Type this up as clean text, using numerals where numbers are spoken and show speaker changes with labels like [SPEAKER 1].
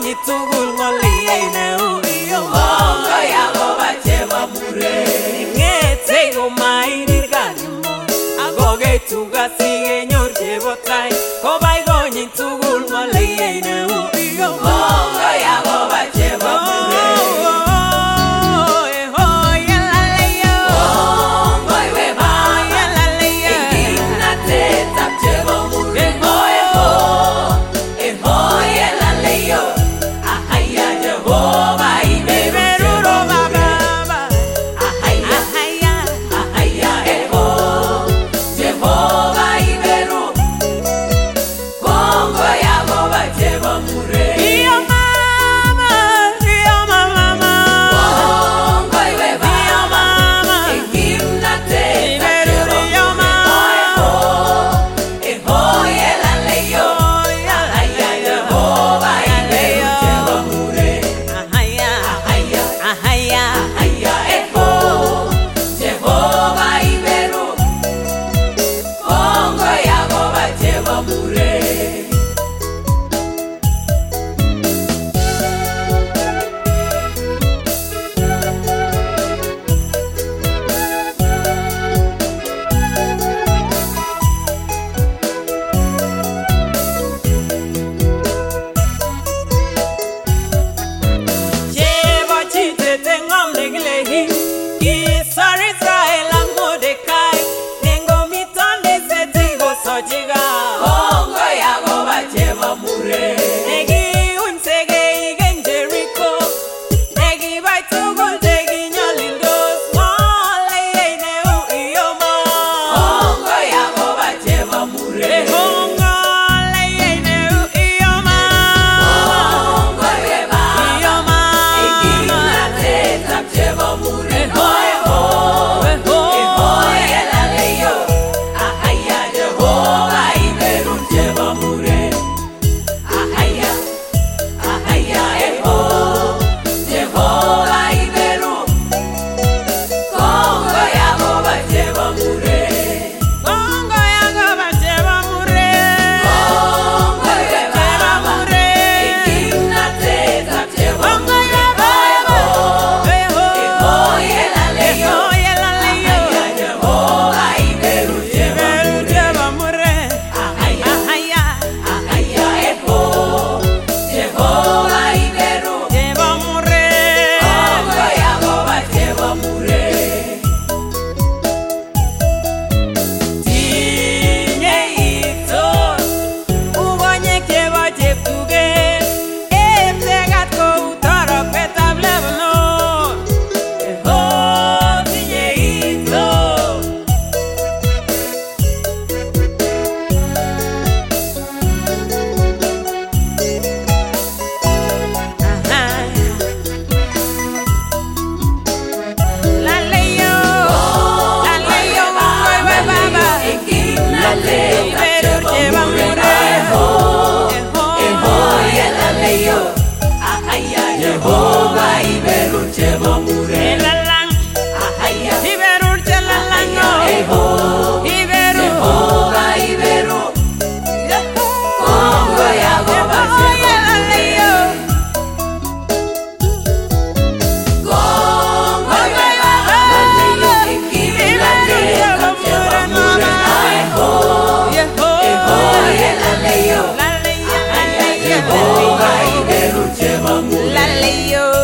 [SPEAKER 1] konyi tugul ng'oliyei neu iyo
[SPEAKER 2] Kongoi akobo chebo muren.
[SPEAKER 1] ng'etei komairir kalimon akokei tuga sikenyor chebo tai kobai konyi tugul ng'oliyei neu iyo
[SPEAKER 2] Kongoi akobo chebo muren. Kongoi we Baba, eng kimnatetab chebo muren. Yelaleyo, ahaya Jehova iberu chebo muren. Ahaya eho, Jehova iberu. Kongoi akobo chebo muren. Kongoi we Baba, eng kimnatetab chebo muren. Yelaleyo, ahaya Jehova iberu chebo muren. Ahaya eho, Jehova iberu. Kongoi akobo chebo muren.
[SPEAKER 1] Chebo chitete ng'om nekilehi kisor Israel ak Mordekai nengomitonde seti kosochika
[SPEAKER 2] Kongoi akobo chebo muren.
[SPEAKER 1] nekiuny sekeik eng Jericho nekibai tugul chekinyolildos ng'oliyei neu iyoma
[SPEAKER 2] Kongoi akobo chebo muren.
[SPEAKER 1] ng'oliyei neu iyoma
[SPEAKER 2] Kongoi we Baba,
[SPEAKER 1] iyoma
[SPEAKER 2] eng kimnatetab chebo muren. Yelaleyo, ahaya Jehova iberu chebo muren. Ahaya eho, Jehova iberu. Kongoi akobo chebo muren.
[SPEAKER 1] Kongoi akobo chebo muren
[SPEAKER 2] Kongoi we Baba,
[SPEAKER 1] muren
[SPEAKER 2] eng kimnatetab chebo
[SPEAKER 1] Kongoi
[SPEAKER 2] muren. Yelaleyo, ahaya Jehova iberu chebo muren. Ahaya eho, Jehova iberu. Kongoi akobo chebo muren.
[SPEAKER 1] Tinye iton ubonyek chebo cheptuget eptegat kou torokwetab Lebanon tinye iton Laleyo kongoi we Baba
[SPEAKER 2] Eng kimnatetab chebo muren. Yelaleyo, ahaya Jehova iberu chebo muren.
[SPEAKER 1] Lalang
[SPEAKER 2] Ahaya
[SPEAKER 1] iberur chelalango
[SPEAKER 2] eho,
[SPEAKER 1] iberu
[SPEAKER 2] Jehova iberu. Kongoi akobo chebo muren. Kongoi we Baba, eng kimnatetab chebo muren. Yelaleyo, ahaya Jehova iberu chebo muren.
[SPEAKER 1] Laleyo